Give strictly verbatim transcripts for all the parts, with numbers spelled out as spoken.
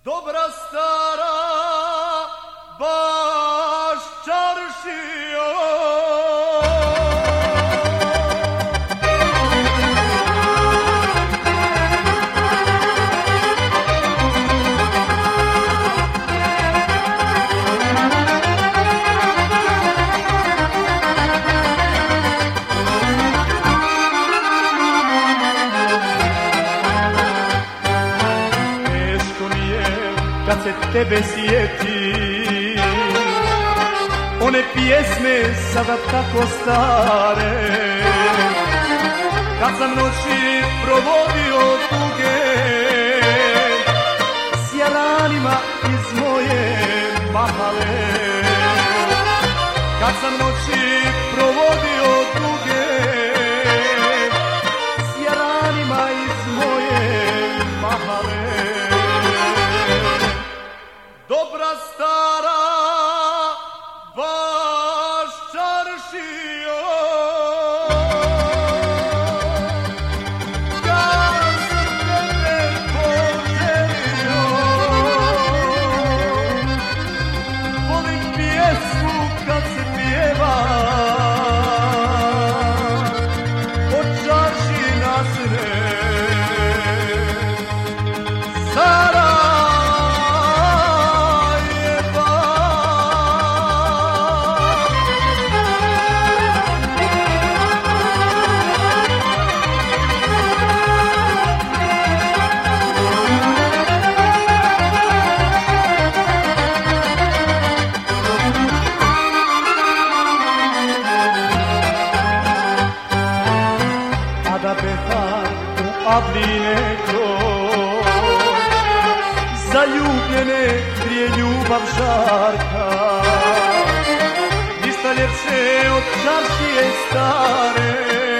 Dobra stara baš čaršija. Kad se tebe sjeti, one pjesme sada tako stare, kad sam noći provodio tuge s jaranima iz moje mahale, kad sam noći provodio tuge s jaranima iz moje mahale. Dobra stara baš čaršija. Ja sam tebe poželio, volim pjesmu kad se pjeva o čarši nasne. Sara da behar u Avline kroj, zaljubljene prije ljubav žarka, ništa ljepše od čaršije stare,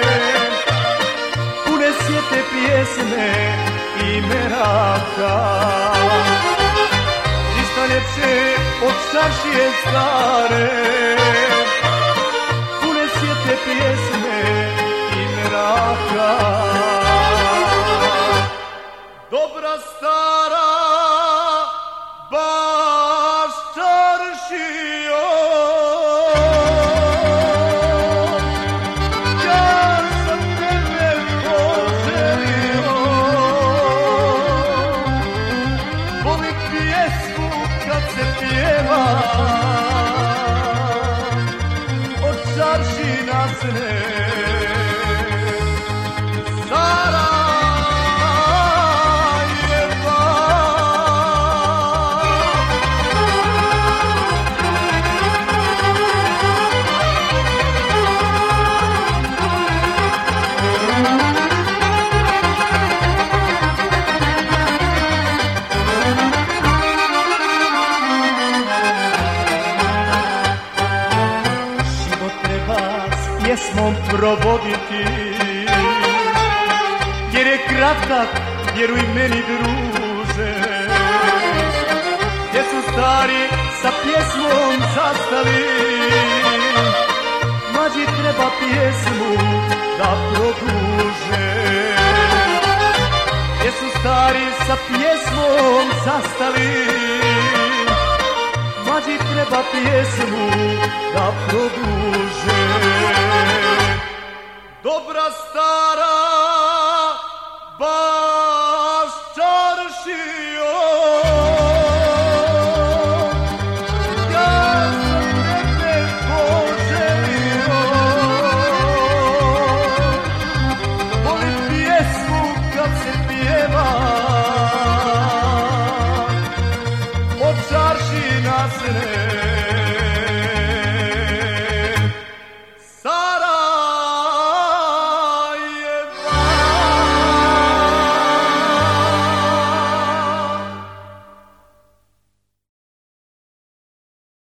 pune sjete pjesme i meraka. Ništa ljepše od čaršije stare, pune sjete pjesme i meraka. Dobra stara baš čaršija. Ja sam tebe poželio, volim pjesmu kad se pjeva o čarši nasne. Pjesmom provoditi, jer je kratak, vjeruj meni druže. Gdje su stari sa pjesmom zastali, mlađi treba pjesmu da produže. Gdje su stari sa pjesmom zastali, mlađi treba pjesmu da produže. Dobra stara baš čaršija. Ja sam tebe poželio, volim pjesmu kad se pjeva o čarši nasne.